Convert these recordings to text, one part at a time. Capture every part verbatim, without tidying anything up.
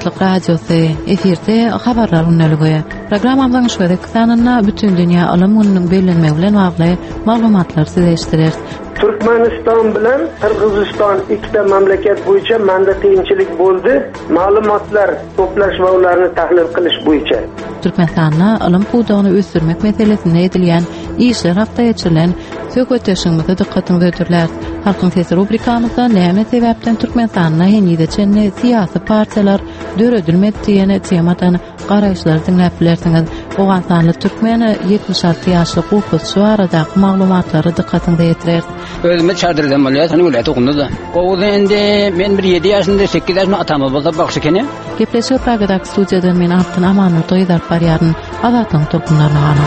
Azatlyk radiosu efirde habarlar unnaligi. Programmamyň şöyle kısanynda bütün dünýä alam gününiň belenmegi bilen bagly maglumatlar sizleşdirer. Türkmenistan bilen Kırgızistan ikkita mamlakat boýunça menda kynçylyk boldy. Maglumatlar toplaş we olaryny tahlil qilish boýunça. Türkmenistanda alam puwdugyny ösdürmek meselesinde edilýän işler hafta geçirilen söhbetleşmede dikkatinizi ötürler. Halkyň sesi rubrikamyzda näme sebäpden Türkmenistanda henüde çenli siyasi partiýalar döredilmedi diýen temadan garaýşlar dinläp bilersiňiz. Ogan sanly türkmeni yetmiş alty ýaşlyk okutçy arada maglumatlary dikkatinize ýetirer. Özüme çadırdan maliyat hani ulayat okundu da. O endi men bir yedi ýaşynda sekiz ýaşynda atama bolsa bakşy kene. Gepleşip pragadak studiýadan men Abdyn Amanyň toýdar barýaryn Azatyň tolkunlaryna gana.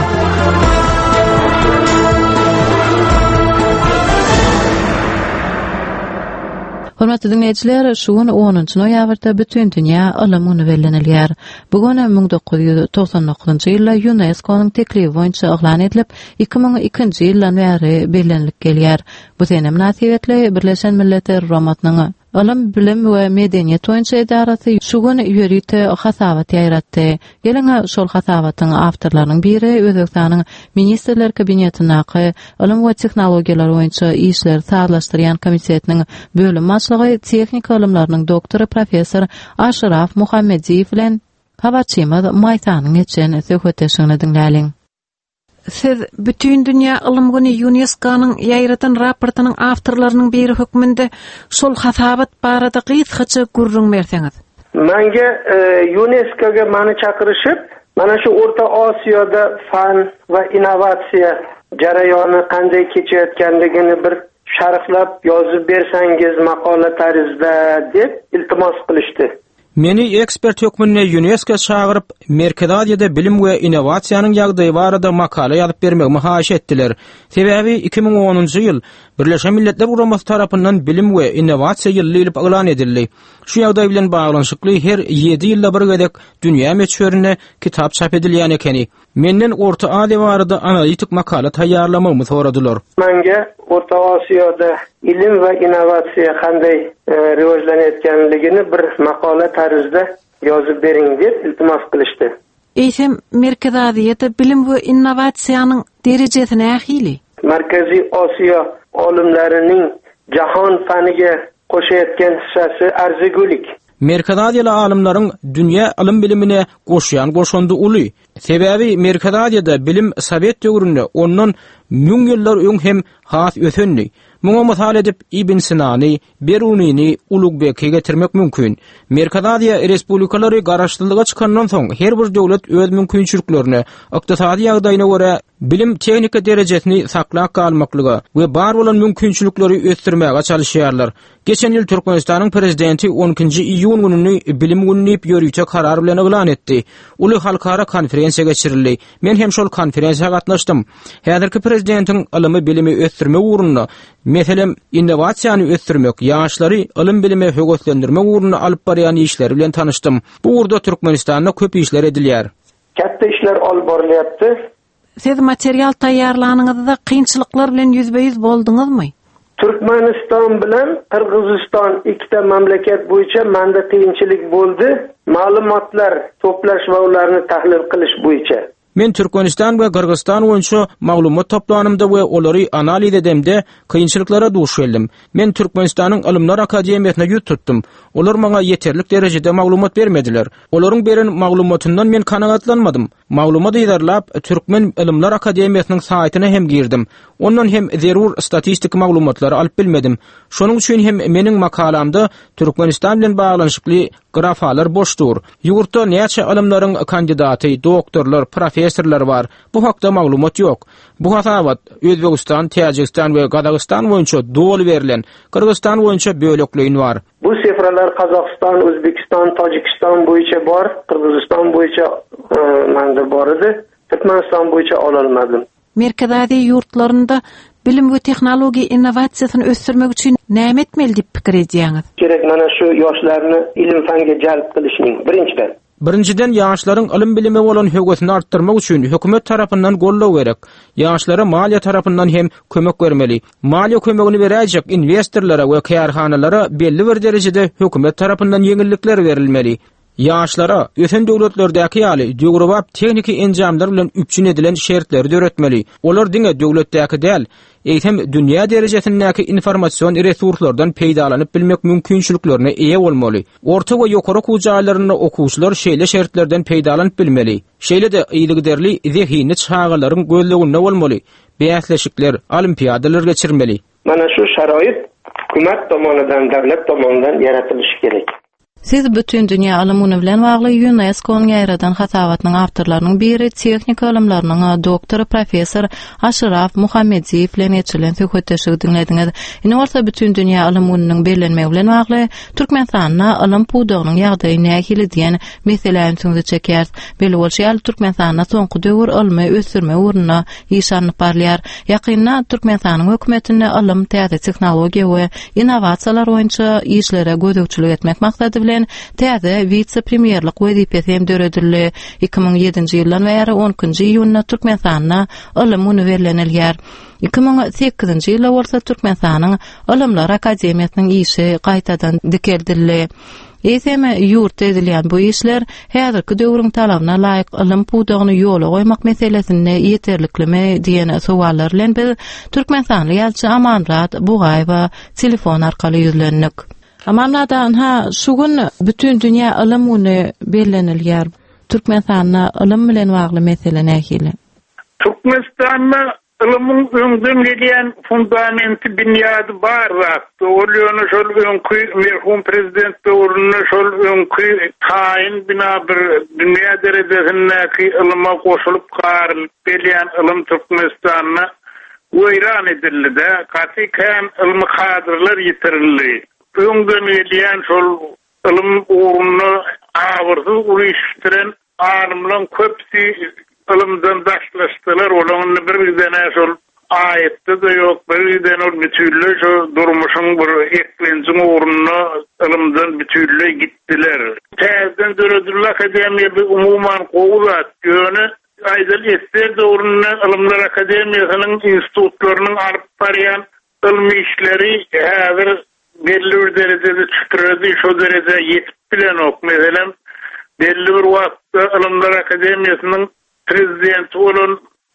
Hormatly dinleyijiler, şuň onunçy noýabrda bütün dünýä alam güni bellenilýär. Bugun bin dokuz ýüz toksan dokuzynjy ýylda UNESCO-nyň teklibi boýunça eglan edilip, iki ming ikinji ýyldan bäri bellenilip gelýär. Bu sene münasibetli Birleşen Milletler Romatnyň Alam bilim we medeniýet boýunça edarasy şu gün ýörüte hasabat ýaratdy. Geleňe şol hasabatyň awtorlarynyň biri Özbekistanyň Ministrler Kabinetiniň alam we tehnologiýalar boýunça işler saglaşdyrýan komitetiň bölüm başlygy tehnik alimlarynyň doktory professor Aşraf Muhammediýew bilen habarçymyz Maýsanyň geçen söhbetleşigini dinläliň. Siz bütün dünýä alam güni UNESCO-nyň ýaýratan raportynyň awtorlarynyň biri hökmünde şol hasabat barada gysgaça gurrun berseňiz. Menge e, UNESCO-ga mani çakyryşyp, mana şu Orta Asyada fan we innovasiýa jarayony kanday keçýärkendigini bir şarhlap ýazyp bersäňiz maqala tarzda dep iltimos qilishdi. Meni ekspert hökmünde UNESCO çağırıp Merkezadiýede bilim we innovasiýanyň ýagdaýy barada makala ýazyp bermegimi haýyş etdiler. Sebäbi iki ming onunjy ýyl Birleşen Milletler Guramasy tarapyndan bilim we innovasiýa ýyly diýip eglan edildi. Şu ýagdaý bilen baglanyşykly her ýedi ýylda bir gedek dünýä meçhörine kitap çap edilýän ekeni. Menden Orta Asyýa barada analitik makala taýýarlamamy soradylar. Menge Orta Asyýada ilim we innovasiýa kanday e, rivojlanýatkanligini bir makala tarzda ýazyp beriň diýip iltimos qilishdi. Eýsem Merkezadiýede bilim we innovasiýanyň derejesi nähili? Merkezi Asya alimlarining jahon faniga goşaýatgan hissasi arzigulik. Merkezadiýaly alimlaryň dünýä ilim bilimine goşýan goşandy uly. Sebäbi Merkezadiýede bilim Sowet döwründe ondan müň ýyllar öň hem has ösenli. Muňa mysal edip Ibn Sinany, Beruni'ni Ulugbeki'ye getirmek mümkün. Merkezadiýa respublikalary garaşdyrlyga çykandan soň her bir döwlet öz mümkinçiliklerini, ykdysady ýagdaýyna görä bilim tehnika derejesini saklap galmaklygy we bar bolan mümkinçilikleri ösdürmäge çalışýarlar. Geçen ýyl Türkmenistanyň prezidenti on ikinji iýun gününi bilim gününi ýörüýçe karar bilen eglan etdi. Uly halkara konferensiýa geçirildi. Men hem şol konferensiýa gatnaşdym. Häzirki prezidentiň ylmy bilimi ösdürme uğruna, meselem innovasiýany ösdürmek, ýaşlary ilim bilime höwetlendirmek uğruna alyp barýan işleri bilen tanışdym. Bu urda Türkmenistanda köp işler edilýär. Katta işler alyp barilyapdy. Siz material taýýarlanyňyzda kynçylyklar bilen yüzbeýüz bolduňyzmy? Türkmenistan bilen Kırgızistan ikkita mamlakat boýunça menda kynçylyk boldy. Maglumatlar toplaş we olaryny tahlil qilish boýunça. Men Türkmenistan we Kırgızstan boýunça maglumat toplanymda we olary analiz edemde kynçylyklara duş geldim. Men Türkmenistanyň Ilimler Akademiýasyna ýüz tutdum. Olar maňa ýeterlik derejede maglumat bermediler. Olaryň beren maglumatyndan men kanagatlanmadym. Maglumat ýerlap Türkmen Ilimler Akademiýasynyň saýtyna hem girdim. Ondan hem zerur statistik maglumatlary alyp bilmedim. Şonuň üçin hem meniň makalamda Türkmenistan bilen baglanyşykly grafalar boşdur. Ýurtda näçe alimlaryň kandidaty, doktorlar, professorlar bar. Bu hakda maglumat ýok. Bu hasabat Özbegistan, Täjikistan we Gazagystan boýunça dol berilen, Kırgızstan boýunça bölekleýin bar. Bu sifralar Kazakistan, Özbekistan, Tajikistan boýunça bar, Kırgızstan boýunça e, mende bar idi. Türkmenistan boýunça alanmadım. Merkezadiýa ýurtlarynda bilim we tehnologiýa innovasiýasyny ösdürmek üçin näme etmeli diýip pikir edýäňiz? Gerek mana şu ýaşlaryny ilim fanga jalp qilishning birinçiden. Birinciden ýaşlaryň ilim bilime bolan höwgetini artdyrmak üçin hökümet tarapyndan gollaw gerek. Ýaşlara maliýe tarapyndan hem kömek bermeli. Maliýe kömegini berýäjek investorlara we kärhanalara belli bir derejede hökümet tarapyndan ýeňillikler berilmeli. Ýaşlara ösen döwletlerdäki ýaly döwrubap tekniki enjamlar bilen üpçün edilen şertleri öğretmeli. Olar diňe döwletdäki däl, eýtem dünýä derejesindäki informasyon resurslardan peýdalanyp bilmek mümkinçiliklerine eýe bolmaly. Orta we ýokary okuw jaýlarynda okuwçylar şeýle şertlerden peýdalanyp bilmeli. Şeýle de ýylgyderli zehini çağalaryň gözleginde bolmaly. Beýasleşikler, olimpiadalar geçirmeli. Mana şu şaroit hökümet tomonidan, davlat tomonidan yaratylyşı gerek. Siz bütün dünýä alymyny bilen bagly UNESCO-nyň ýaradan hasabatynyň awtorlarynyň biri tehnik alimlarynyň doktory professor Aşraf Muhammedziýew bilen geçirilen söhbetdeşigi dinlediňiz. Ine bolsa bütün dünýä alymynyň bellenmegi bilen bagly Türkmenistanyna alym puwdagynyň ýagdaýy nähili diýen meseleň söňze çeker. Beli bolşaýal Türkmenistanyna soňky döwür almy ösürme uğruna ýyşanyp barlýar. Ýakynda Türkmenistanyň hökümetine alym, täze tehnologiýa we innovasiýalar boýunça işlere gözegçilik etmek maksady bilen täze vice-premierlik wezipesi hem döredildi. iki ming ýedinji ýyldan bäri on ikinji iýunna Türkmenistanyna alym uniwerlenilýär. iki ming sekizinji ýylda bolsa Türkmenistanyň Alymlar Akademiýasynyň işi gaýtadan dikeldildi. Eýseme ýurt edilýän bu işler häzirki döwrüň talabyna laýyk alym puwdagyny ýola goýmak meselesine ýeterlikmi diýen sowaller bilen biz Türkmenistanly ýazgy Amanrat Bugaýewa telefon arkaly ýüzlendik. Amanlardan ha şu gün bütün dünýä alymyny bellenilýär. Türkmenistanyna alym bilen bagly mesele nähili? Türkmenistanyna alymyň öňden gelýän fundamenti binýady bar zatdy. Olyny şol öňkü merhum prezident döwründe şol öňkü taýin bina bir dünýä derejesindäki alyma goşulyp garylyp gelýän alym Türkmenistanyna weýran edildi. Gatykan alymy kadrlar ýitirildi. Öňden gelýän şol alym uğruny awyrsyz uruşdyran armlan köpsi alymdan daşlaşdylar. Olaryň birine şol aýetde de ýok, birine ol bütünle şo durmuşyň bir eklenji uğruny alymdan bütünle gitdiler. Täzeden döredilýär akademiýa bir umumyň gowzat ýöne aýdal etler döwründe Alymlar Akademiýasynyň institutlarynyň alyp barýan ilmi işleri häzir belli bir derecede çıkırdı, şu derece yetip bilen ok. Mesela belli bir wagtda Alymlar Akademiýasynyň prezidenti olan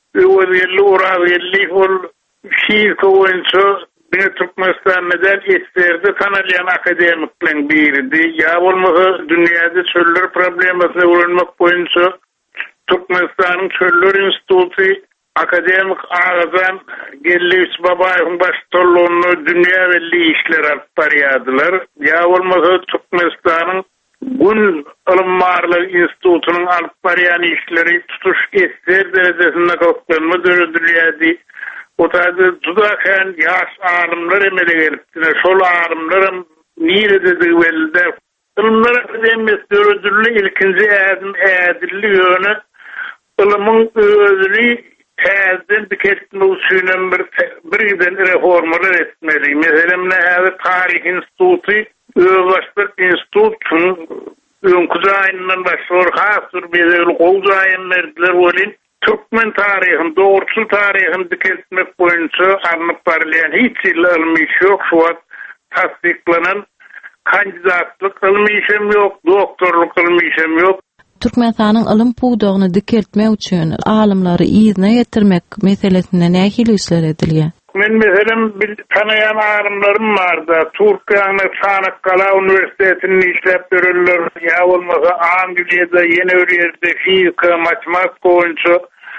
öwelli Urazeli ol şiir koýunça bir Türkmenistanyň etlerdi tanalýan akademik bilen biridi. Ya bolmasa dünýäde çöller problemasyny öwrenmek boýunça Türkmenistanyň Çöller Instituty akademik ağzan Gelliş Babaýewiň başçylygyny dünýä belli işler alyp barýardylar. Ya bolmasa Türkmenistanyň Gün Alymlar Institutynyň alyp barýan işleri tutuş etler derejesinde goplanma döredilýärdi. Otady judakan ýaş alymlar emele gelipdiler. Şol alymlar nirede döwelde Alymlar Akademiýasy döredildi ilkinji ädim ädilli ýöne ilmiň özüni täzeden diketme üçin bir birden reformalar etmeli. Meselem näme Taryh Instituty, Özbaşdyk Institutyň öňkü jaýyndan başlar hasur bezel gowjaýyn merdiler bolin Türkmen taryhyny, dogruçyl taryhyny diketmek boýunça arnyp barýan hiç ilmi şok şu wagt tasdiklanan kandidatlyk ilmi işem ýok, doktorluk ilmi işem ýok. Türkmenistanyň alym puwdagyny dikeltmek üçin alymlary ýygyna ýetirmek meselesinde nähili işler edilýär? Men meselem bir tanayan alymlarym barda. Türkiýanyň Çanakkala Üniversitetini işlep berýärler. Ya bolmasa Angliýada ýene bir ýerde fizika, matematika boýunça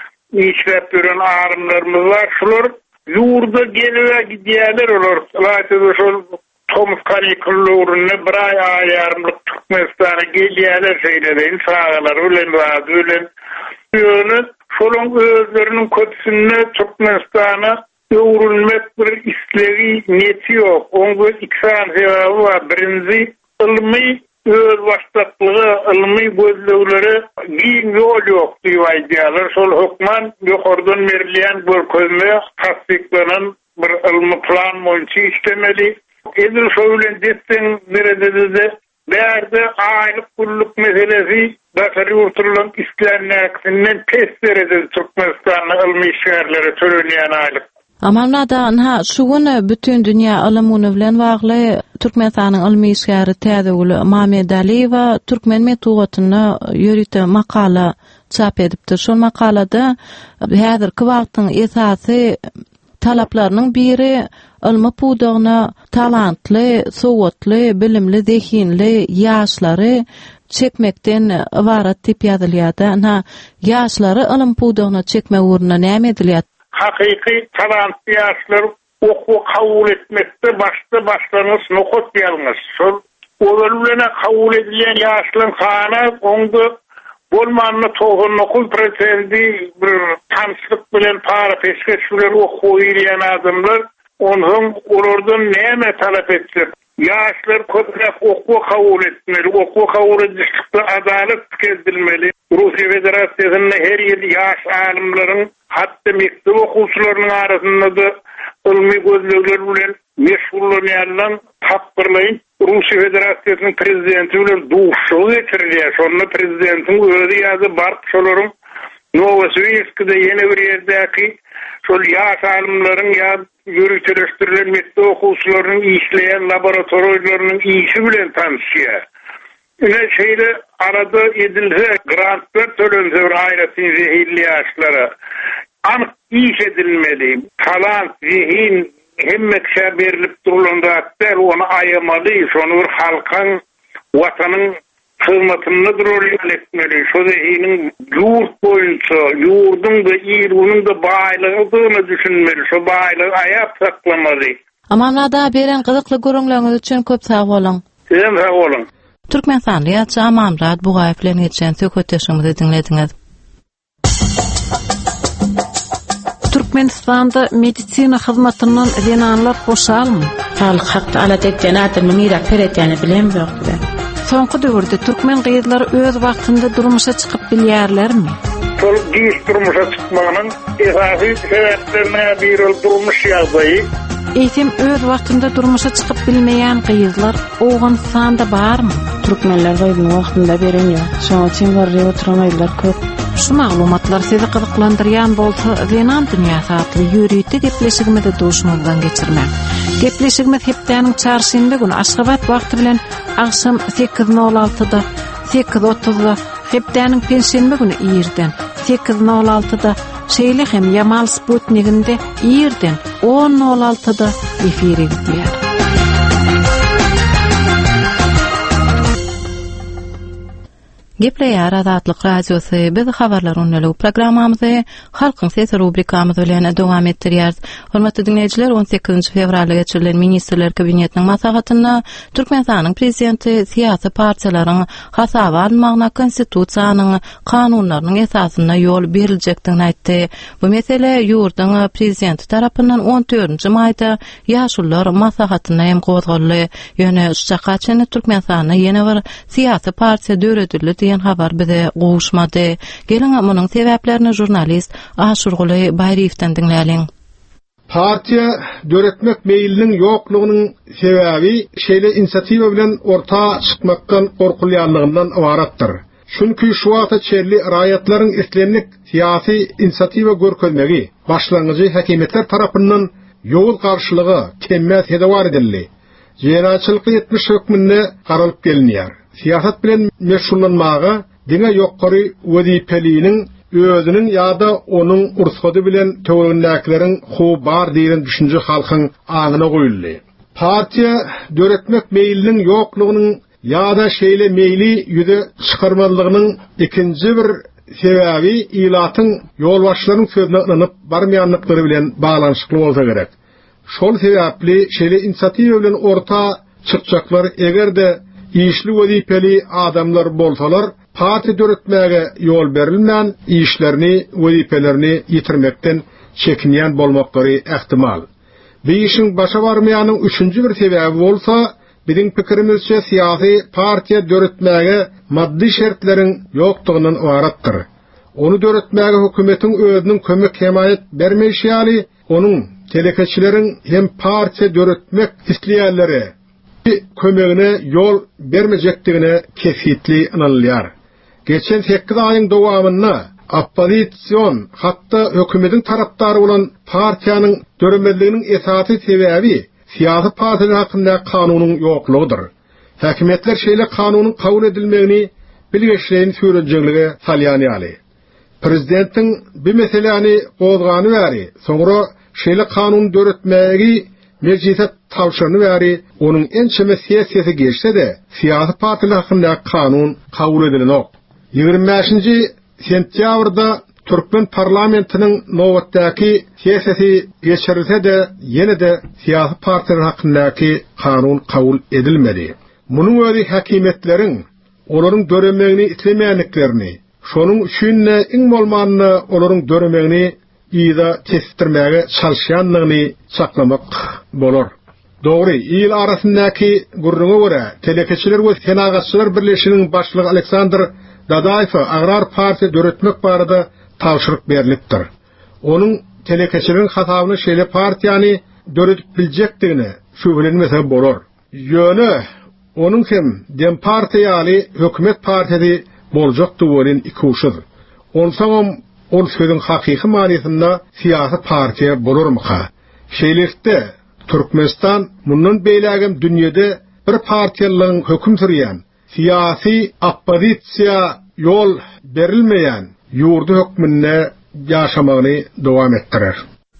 işlep berýän alymlarymyz bar. Şular ýurda gelip gidýärler olar. Laýtdy şol Thomas Karikuluryny bir ay aýarmyk Türkmenistana gelýärler şeýlerin sagalar bilen razy bilen. Ýöne şolaň özleriniň köpsini Türkmenistana öwrülmek bir isleri niyeti ýok. Oňa iki sebebi bar. Birinji ilmi öz başdaklygy, ilmi gözlegleri giň ýol ýok diýýärler. Şol hukman ýokardan berilýän bir gözle tasdiklanan bir ilmi plan boýunça işlemeli. Edil şöyle detden deredede bärde aýlyk pulluk meselesi başary urtulan işleriniň pes derejede Türkmenistanyň ilmi işgärleri törenýän aýlyk. Amana da ha şugun bütün dünya alımını bilen wagly Türkmenistanyň ilmi işgäri täzegül Mamed Aliýew Türkmen metuwatyna ýörüte makala çap edipdir. Şol makalada häzirki wagtyň esasy talaplarynyň biri ilmi pudagyna talantly, sowatly, bilimli, zehinli ýaşlary çekmekden ibaret dip ýazylýar. Ha, ýaşlary ilim pudagyna çekme uruna näme edilýär? Hakiki talantly ýaşlar oku kabul etmekde başta başlanys nokot ýalňyş. Şol olurlana kabul edilen ýaşlaryň sany oňda bolmanyny toğun dokuz prosentti bir tanşlyk bilen para peşkeşler okuýan adamlar onuň olurdan näme talap etdir? Ýaşlar köpräk oku kabul etmeli, oku kabul edilmeli, adalet kezdilmeli. Russiýa Federasiýasyna her ýyl ýaş alimlaryň hatda mektep okuwçylarynyň arasynda da ilmi gözlegler bilen meşgullanýan tapgyrlaýyn Russiýa Federasiýasynyň prezidenti bilen duşugy geçirilýär. Şonu prezidentiň özi ýazy bar şolaryň Novosibirskde ýene bir ýerdäki şol ýaş alimlaryň ýa ýürütleşdirilen mektep okuwçylarynyň işleýän laboratoriýalarynyň işi bilen tanışýar. Ine şeýle arada edilse grantlar tölense aýratyn zehirli ýaşlara anyk iş edilmeli. Talant, zihin hemmekşe berilip durulanda onu ayamaly, şonu bir halkaň, watanyň hyzmatyny durulýar etmeli. Şo zihiniň ýurt boýunça, ýurduň da ýeriniň de baýlygyny düşünmeli. Şo baýlygy aýap saklamaly. Amanada beren gyzykly görüňleriniz üçin köp sag bolun. Sizem sag bolun. Türkmenistan ýa-da Amamrad Bugaýew bilen geçen söhbetleşigimizi dinlediňiz. Türkmenistanda medisina hyzmatynyň zenanlar boşalmy? Sağlyk hakda alat etýän adamyň ýürek peretýäni bilenmi ýokmy? Soňky döwürde türkmen gyýdlary öz wagtynda durmuşa çykyp bilýärlermi? Şol giýiş durmuşa çykmagynyň esasy sebäplerine bir durmuş ýagdaýy. Eýsem öz wagtynda durmuşa çykyp bilmeýän gyýdlar oňan sanda barmy? Türkmenler gyýdyň wagtynda beren ýok. Şoňa üçin garry oturamaylar köp. Şu maglumatlar sizi gyzyklandyrýan bolsa, zenan dünýäsi atly ýürüýte gepleşigimizde duşmagdan geçirmek. Gepleşigimiz hepdäniň çarşymba güni Aşgabat wagty bilen akşam sekiz nol altıda, sekiz otuzda, hepdäniň pensiýanba güni ýerden, sekiz nol altıda, şeýle hem Yamal Sputnikinde ýerden on nol altıda efire gidýär. Gepleýär Azatlyk radiosy biz habarlar öňlegi programmamyzy Halkyň sesi rubrikamyz bilen dowam etdirýär. Hormatly dinleýijiler, on sekizinji fevralda geçirilen Ministrler Kabinetiniň maslahatyna Türkmenistanyň prezidenti siýasy partiýalaryň hasaba almagyna konstitusiýanyň kanunlarynyň esasyna ýol berilejekdigini aýtdy. Bu mesele ýurduň prezidenti tarapyndan on dördünji maýda ýaşullar maslahatyna hem gozgaldy. Ýöne şu çakaçyny Türkmenistanyň ýene bir siýasy partiýa döredildi diýen habar bize gowuşmady. Geliň munyň sebäplerini jurnalist Aşurguly Baýriýewden dinläliň. Partiýa döretmek meýiliniň ýoklugynyň sebäbi şeýle inisiatiwa bilen orta çykmakdan gorkulýanlygyndan ibaratdyr. Çünki şu wagtda çerli raýatlaryň islenlik siýasy inisiatiwa görkezmegi başlangyjy häkimetler tarapyndan ýol garşylygy kemmäs hedewar edildi. Jenaçylyk etmiş hökmünde garalyp gelinýär. Siýasat bilen meşgullanmagy diňe ýokary wezipeliğiniň özünün ýa-da onuň ursady bilen töwerenläkleriň howy bar diýen düşünje halkyň aňyna goýuldy. Partiýa döretmek meýiliniň ýoklugynyň ýa-da şeýle meýli ýüze çykarmalygynyň ikinji bir sebäbi ilatyň ýolbaşçylaryň sözüne ynanyp barmaýanlyklary bilen baglanyşykly bolsa gerek. Şol sebäpli şeýle inisiatiwa bilen orta çykjaklar egerde işli wezipeli adamlar bolsalar, parti döretmäge ýol berilmän işlerini, wezipelerini ýitirmekden çekinýän bolmaklary ähtimal. Bu işin başa barmaýanyň üçünji bir sebäbi bolsa, biziň pikirimizçe siýasy partiýa döretmäge maddi şertleriň ýokdugynyň ibaratdyr. Onu döretmäge hökümetiň özüniň kömek himayet bermeýşýäli, onuň telekeçileriň hem partiýa döretmek isleýänleri kömegine yol vermeyecekdigine kesitli inanılýar. Geçen sekiz aýyň dowamynda oppozisiyon hatta hökümetin tarapdary bolan partiýanyň döremeliginiň esasy sebäbi siyasi partiler hakkında kanunyň ýoklugydyr. Häkimetler şeýle kanunyň kabul edilmegini bilgeçlerin süreçligi salýany ýaly. Prezidentiň bir meseleni gozgany bäri, soňra şeýle kanun döretmägi meclise tawşyryny bäri, onuň ençeme siyaseti geçse de siyasi partiler hakkında kanun kabul edilenok. ýygrimi beşinji sentýabrda Türkmen parlamentinin nowatdaky siyaseti geçirilse de ýene de siyasi partiler hakkındaki kanun kabul edilmedi. Munyň özi häkimetleriň olaryň döremegini itlemeýänliklerini, şonuň üçin iň bolmanyny olaryň döremegini ýa-da kestirmäge çalışýanlygyny saklamak bolar. Dogry, ýyl arasyndaky gurrunga görä telekeçiler we senagatçylar birleşiginiň başlygy Aleksandr Dadaýew Agrar Partiýa döretmek barada tawşyryk berilipdir. Onuň telekeçilerin hatabyny şeýle partiýany döretip biljekdigine şüphelenmese bolar. Ýöne onuň hem dem partiýaly hökümet partiýasy boljakdy bolan iki uşudyr. Onsoň ol sözüň hakyky manyasynda siyasi partiýa bolarmyka? Şeýlekde Türkmenistan mundan beýlägem dünýede bir partiýalyň höküm sürýän, siyasi oppozisiýa ýol berilmeýän ýurdu hökmünde ýaşamagyny dowam etdirer.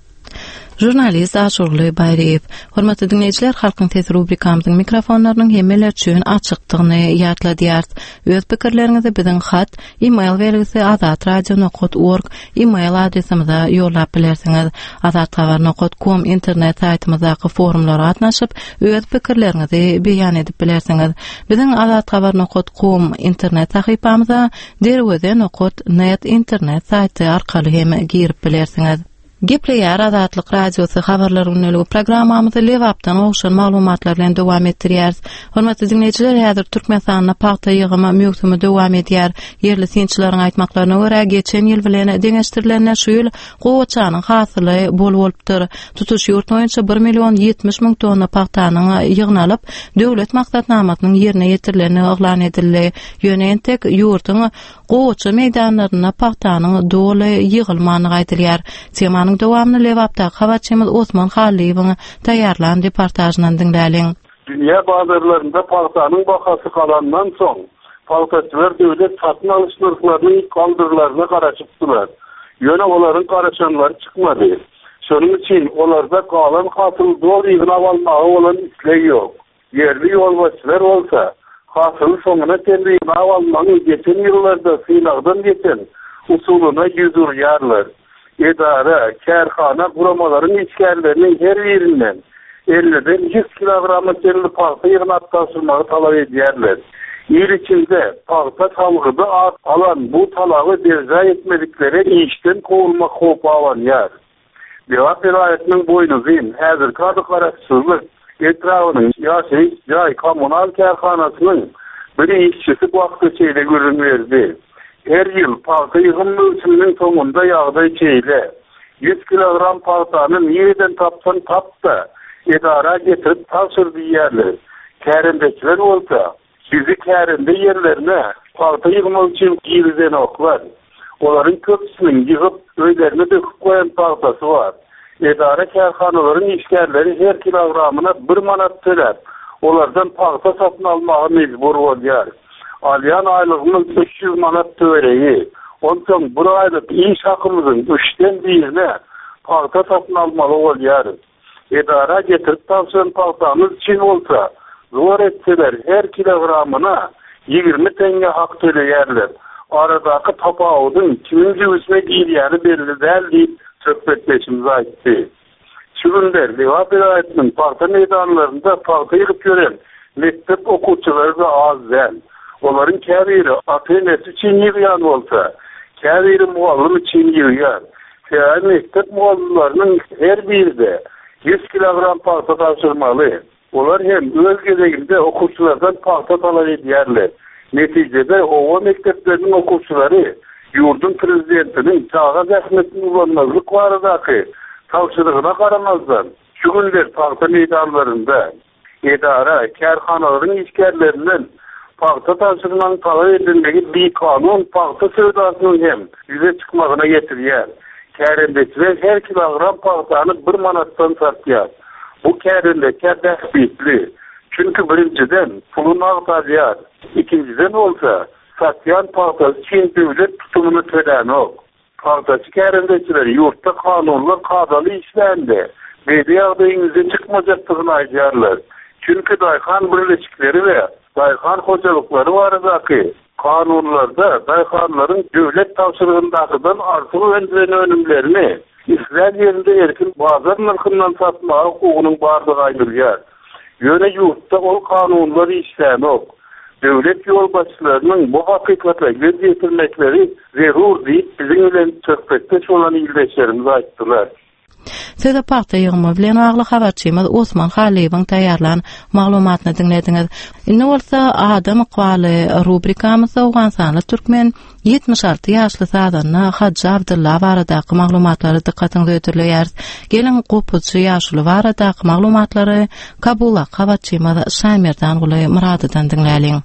Jurnalist Aşurly Bayraýew, hormatly dinleýijiler, halkyň sesi rubrikamyzyň mikrofonlarynyň hemmeler üçin açykdygyny ýatladýar. Öz pikirleriňizi biziň hat, e-mail bergisi azat radio nokta org e-mail adresimize ýollap bilersiňiz. azat habar nokta com internet saýtymyzdaky forumlara atnaşyp öz pikirleriňizi beýan edip bilersiňiz. Biziň azat habar nokta com internet sahypamyza derweze nokta net internet saýty arkaly hem girip bilersiňiz. Gepleýär Azatlyk radiosu habarlaryny öňlügi programmamyzy lewapdan oňşan maglumatlar bilen dowam etdirýär. Hormatly dinleýijiler, häzir Türkmenistanyň paýta ýygymy möhkemi dowam edýär. Yerli sinçiläriň aýtmaklaryna görä, geçen ýyl bilen deňeşdirilen şu ýyl gowaçanyň hasyly bol bolupdyr. Tutuş ýurt boýunça bir million ýetmiş miň tonna paýtanyň ýygnalyp, döwlet maksatnamasynyň ýerine ýetirileni oglan edildi. Ýöne entek ýurtyň gowaça meýdanlaryna paýtanyň doly ýygylmany aýdylýar. Temanyň dowamyny lewapda habarçymyz Osman Haliýewiň taýýarlan reportajyndan dinläliň. Dünya bazarlarında paýtanyň bahasy kalandan soň paýtaçylar döwlet satyn alyş narhlaryny kaldyrlaryna garaşypdylar. Ýöne olaryň garaşanlary çykmady. Şonuň üçin olarda galan hasyl dol ýygyna almagy bolan isleýi ýok. Yerli ýolbaşçylar bolsa, hasyl soňuna terbiýe almagy geçen ýyllarda synagdan geçen usulyna ýüzürýärler. Edara, kärhana guramalaryň içgärleriniň her birinden elliden yüz kilogramy terli paýta ýygnap taşymagy talap edýärler. Ýer içinde paýta talgydy alan bu talaby derja etmedikleri işden kovulmak hopy alanýar. Dewap vilayatynyň boýnuzyn häzir kady garaşsyzlyk etrawynyň ýaşy ýay kommunal kärhanasynyň bir işçisi wagtçyda görün berdi. Her ýyl paýta ýygym ölçüminiň soňunda ýagdaý çeýle. yüz kilogram paýtanyň ýerden tapsan tapda, edara getirip taşyrdy ýerler. Kärendekiler bolsa, bizi kärende ýerlerine paýta ýygmak üçin girizden oklar. Olaryň köpsiniň ýygyp öýlerine döküp goýan paýtasy bar. Edara kärhanalaryň işgärleri her kilogramyna bir manat töläp, olardan paýta satyn almagy mejbur bolýar. Alyan aylygymyz üç yüz manat töreği. Ondan bir aylyk iş hakymyzyň üçden birine paýta satyn almaly bolýar. Edara getirip taşyran paýtamyz çin bolsa, zor etseler her kilogramyna ýygrimi tenge hak töleýärler. Aradaky tapawdyň kiminji üstüne giýýäni belli däl diýip söhbetleşimiz aýtdy. Şuňlar Lewap vilayatynyň paýta meýdanlarynda paýta ýygyp gören mektep okuwçylary da az däl. Olaryň käbiri atenesi üçin ýygýan bolsa, käbiri muallim üçin ýygýan. Şäher mektep muallimlarynyň her birinde yüz kilogram paýta taşyrmaly. Olar hem öz gezeginde okuwçylardan paýta talap edýärler. Netijede owa mektepleriniň okuwçylary ýurdun prezidentiniň çağa zähmetini ulanmazlyk baradaky tawşyrygyna garamazdan şu günler paýta meýdanlarynda edara kärhanalaryň işgärlerinden Paxta tapşırılan para edilmegi bir kanun paxta sevdasının hem yüze çıkmağına getiriyor. Kärendekler her kilogram paxtany bir manatdan satýar. Bu kärendekler dähbitli. Çünkü birinciden pulun agtarýar. İkinciden olsa satýan paxtasy çin döwlet tutumunu tödänok. Paxtaçy kärendekler ýurtda kanunlar kadaly işländi. Bedi ýagdaýyňyzdan çıkmajakdygyny aýdýarlar. Çünkü daýhan birleşikleri we daýhan hojalyklary baradaky kanunlarda daýhanlaryň döwlet tapşyrygyndakydan artyk öndüren önümlerini İsrail yerinde erkin bazar narkından satmağa hukukunun bardygy aýdylýar. Ýöne ýurtda ol kanunlary işlämek, döwlet ýolbaşçylarynyň bu hakykata göz ýetirmekleri zerur diýip biziň bilen söhbetde bolan ildeşlerimiz aýtdylar. Siz de paxta ýygymy bilen agly habarçymyz Osman Haliýewiň taýýarlan maglumatyny dinlediňiz. Indi bolsa adam ykbaly rubrikamyzda Awganstanly türkmen yetmiş alty ýaşly zadanyny Hacı Abdulla baradaky maglumatlary dikkatiňize ýetirýär. Gelin gopuzçy ýaşly baradaky maglumatlary Kabula habarçymyz Şamirdan Gulay Muradydan dinläliň.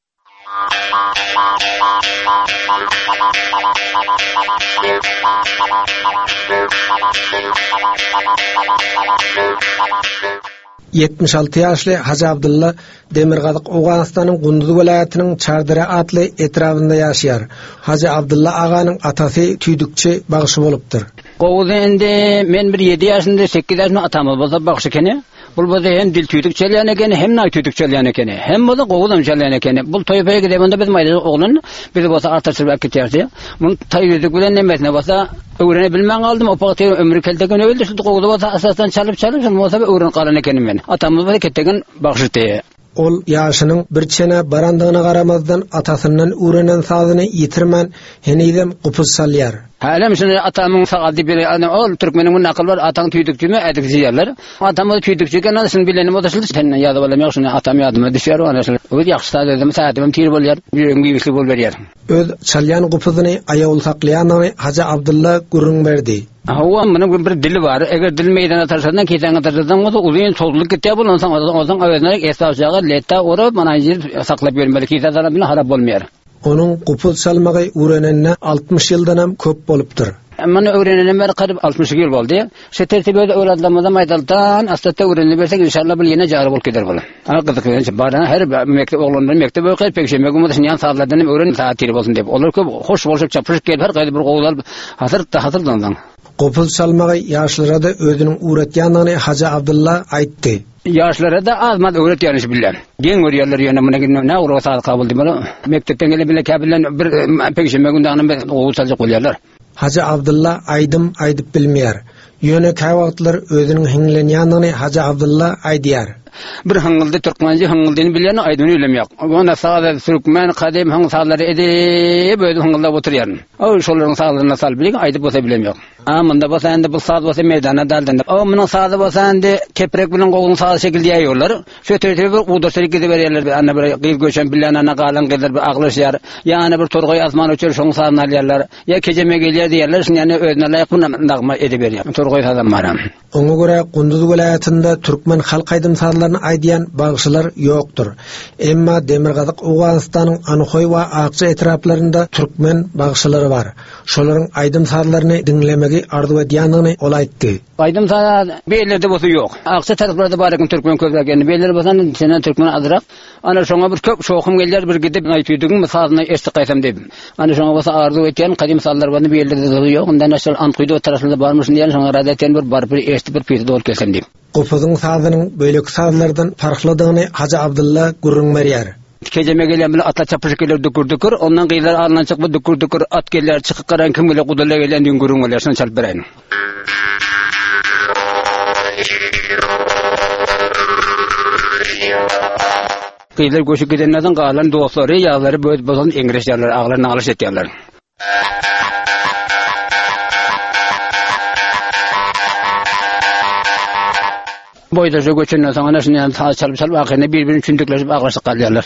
yetmiş alty ýaşly Hacı Abdulla Demirgazyk Awganstanyň Gunduz welaýatynyň Çardara atly etrafynda ýaşaýar. Hacı Abdulla aganyň atasy tüýdükçi bagşy bolupdyr. Gowuda endi men bir ýedi ýaşynda sekkiz ýaşynda atamy bolsa bagşy ekeni. Bul boza hem dil tüydük çelyan ekeni, hem nay tüydük çelyan ekeni. Hem boza qoğudam çelyan ekeni. Bul toyupaya gidemonda biz mayda oğlun, biz boza artarsır vakit yerdi. Bunu tayyüdük bilen nemesine boza öğrenebilmen aldım. O pağı ömrü keltegen öldü. Şu qoğuda boza asasdan çalıp çalıp, şu boza öğren qalan ekenim ben. Atamız boza kettegen bakşıtı. Ol ýaşynyň bir çene barandygyna garamazdan atasyndan öwrenen sazyny ýitirmen henidem gupuz salýar. Halam şunu atamyň saady biri ana ol türkmeniň bu nakıl bar ataň tüýdükçümi ädik diýerler. Atamyň tüýdükçü gene şunu bilenim odaşyldy. Senden ýady bolam ýok şunu atam ýadyma düşýär we ana şunu. O ýaxşy sadyym saatym tir bolýar. Ýüregim giýişli bol berýär. Öz çalyan gupuzyny aýaul saklaýanyny Hacı Abdulla gurrun berdi. Hawa manyň bir dili bar. Eger dil meýdana tarşandan keteňe tarşandan bolsa uzun sozluk gitýär bolansa ozaň öwrenlik esasjaga letta orap mana ýer saklap bermeli ki zadan bilen harap bolmaýar. Onun gupuz salmagy öwrenenne altmış ýyldan hem köp bolupdyr. Many öwrenene mer garyp altmış ýyl boldy. Şu tertibede öwrenlemede maýdaldan aslatda öwrenip bersek inşallah bir ýene jary bolup gider bolar. Ana gyzyk barana her mektep oglanlar mektep öýüp pekşeme gumdaşyn ýan saatlardan hem öwren saatiri bolsun dep. Olar köp hoş bolşup çapyşyp gelip her gaýdy bir gowlar hazır hazırlandan. Gopuz salmagy ýaşlara da özüniň öwretýändigini Hacı Abdulla aýtdy. Ýaşlara da azmat öwretýäniş bilen. Geň görýärler ýöne mene ne ura saat kabul diýmeli. Mektepden gelip bile käbilen bir pekşeme gündäňden bir gowul saljak bolýarlar. Hacı Abdulla aýdym aýdyp bilmeýär. Ýöne käý wagtlar özüniň hiňlenýändigini Hacı Abdulla aýdýar. Bir hıngıldı Türkmenci hıngıldığını bilen aydın öylem yok. Ona sağda Türkmen kadim hıng sağları edip böyle hıngılda oturuyorum. O şolların sağlarına sal bilin aydıp olsa bilem yok. Amında bolsa endi bu sağda bolsa meydana daldan. O bunun sağda bolsa endi keprek bilen qoğun sağda şekilde ýaýýarlar. Şu tertibi bir uğdaşyryk gidip berýärler. Ana bir gyl göçen bilen ana galan gelir bir aglaşýar. Ýa-ni bir torgoy asman öçür şoň sağdan alýarlar. Ýa kejeme gelýär diýerler. Şunu ýani özüne laýyk nagma edip berýär. Torgoy sağdan maram. Oňa görä Gunduz welaýatynda türkmen halk aýdym sazlaryny aýdýan bagşylar ýokdur. Emma Demirgazyk Awganstanyň Anyhoy we Akça etraplarynda türkmen bagşylary bar. Şolaryň aýdym sazlaryny dinlemegi arzu edýändigini ol aýtdy. Aýdym saz beýlerde bolsa ýok. Akça taraplarda bar ekan türkmen köprak geldi. Beýler bolsa senen türkmen azrak. Ana şoňa bir köp şoğum gelýär bir gidip aýtýdygyň sazyny eşdi gaýsam dep. Ana şoňa bolsa arzu etýän kadim sazlar bar beýlerde ýok. Ondan aşal Anqydo taraplarynda barmyşyn diýen şoňa radatyn bir bar bir eşdi bir piyada dol kelsem dep. Gopuzyň sazynyň beýleki sazlardan farklydygyny Hacı Abdulla gurrun berýär. Kejeme gelen bilen atla çapyşyk geler dukur dukur, ondan gyýlar arlan çykyp dukur dukur at geler çykyp garan kim bilen gudala gelen diň gurrun geler şunu çalyp berýän. Gyýlar göçüp gidenlerden galan dostlary ýaglary böyle bolan ingres ýarlar aglaryny alyş etýärler. Boyda şu göçünden sonra şunu yani çalıp çalıp akıyla birbirini çündükleşip ağlaşıp kalıyorlar.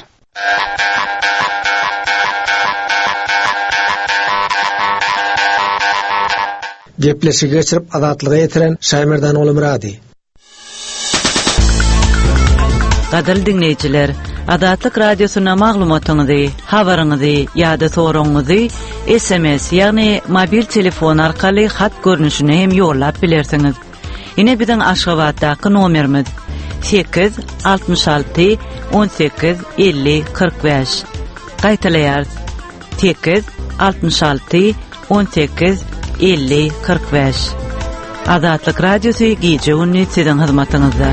Gepleşi geçirip adatlığa yetiren Şaymerdan oğlu Muradi. Gadal dinleyiciler, Adatlyk radiosyna maglumatyňyzy, habaryňyzy ýa-da soragyňyzy S M S ýagny mobil telefon arkaly hat görnüşine hem ýollap bilersiňiz. Ine biziň Aşgabatdaky nomerimiz sekiz altmış altı on sekiz elli kırk beş. Gaýtaýar sekiz altmış altı on sekiz elli kırk beş. Adatlyk radiosy gije ünni siziň hyzmatyňyzda.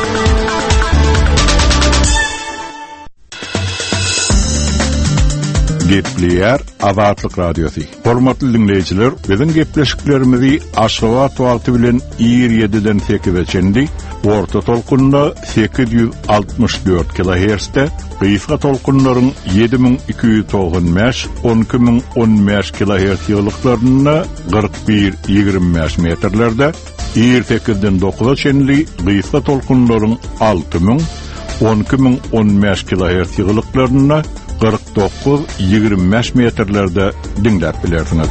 Gepleýär Azatlyk radiosu. Hormatly dinleýijiler, biziň gepleşiklerimizi Aşgabat wagty bilen ýigirme ýediden sekize çendi, orta tolkunda sekiz yüz altmış dört kilohertzde, gysga tolkunlaryň yedi bin iki yüz toğsan beş on iki bin on beş kilohertz ýylyklaryna kırk bir ýygrimi beş metrlerde, ýigirme sekizden dokuza çenli gysga tolkunlaryň altı bin on iki bin on beş kilohertz ýylyklaryna kırk dokuz ýygrimi beş metrlerde dinläp bilersiňiz.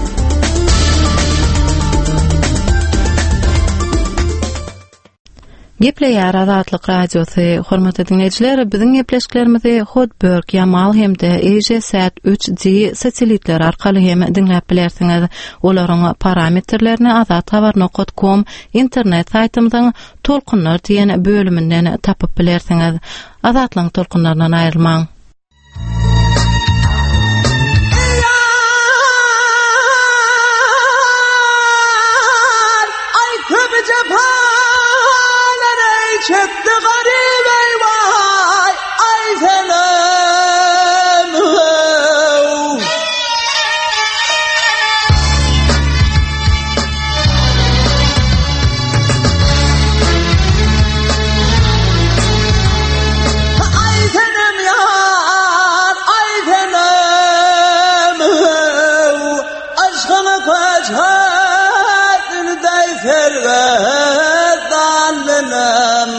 Gepleýär Azatlyk radiosy, hormatly dinleýijiler, biziň gepleşiklerimizi Hotberg, Yamal hemde E J S üç G satelitler arkaly hem dinläp bilersiňiz. Olaryň parametrlerini azat habar nokta com internet saýtymyzyň tolkunlar diýen bölüminden tapyp bilersiňiz. Azatlyň tolkunlaryndan aýrylmaň. Çetti garip ey vay ay selam ay selam yar ay selam aşkına kaçar day servet dalınım.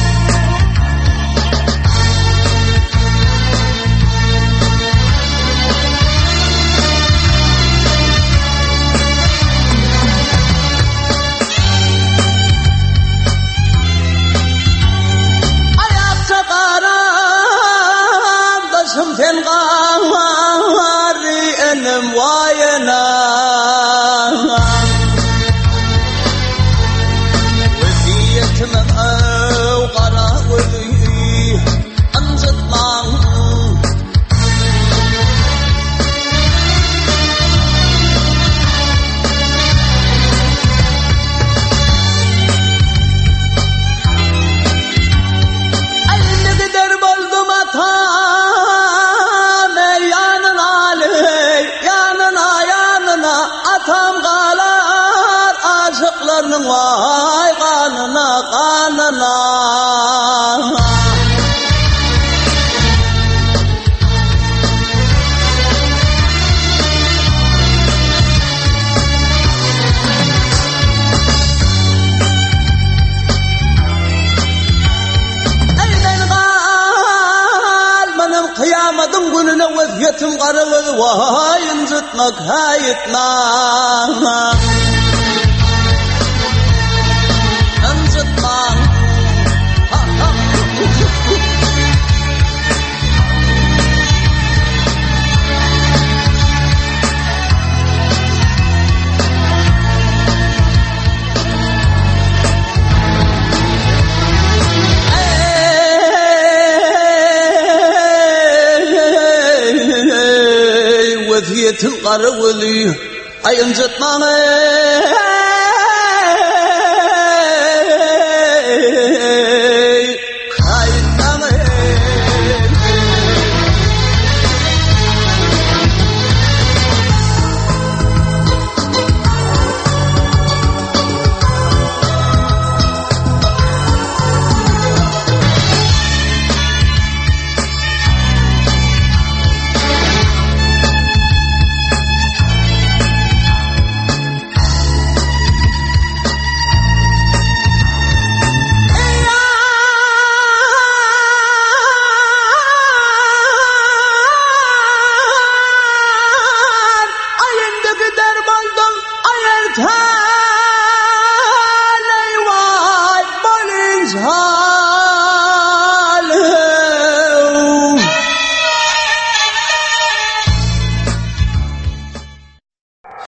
Sen gari enem vayna Vesiyetim ev qara veli anjatman Aynı gider boldum ata atam galar aşıklarının vay kanına kanına Eyden gal benim kıyametin gününe veziyetim karılı vay incitmek hayitna incitmek veziyetin karılı ay incitmek time.